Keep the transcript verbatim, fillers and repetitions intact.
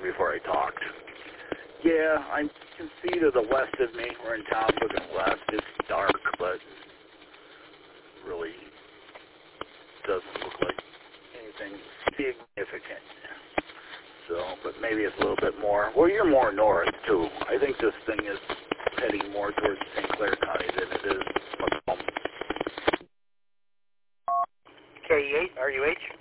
morning before I talked. Yeah, I can see to the west of me. We're in town looking west. It's dark, but really doesn't look like anything significant. So, but maybe it's a little bit more. Well, you're more north, too. I think this thing is heading more towards Saint Clair County than it is Macomb. K E eight, R U H.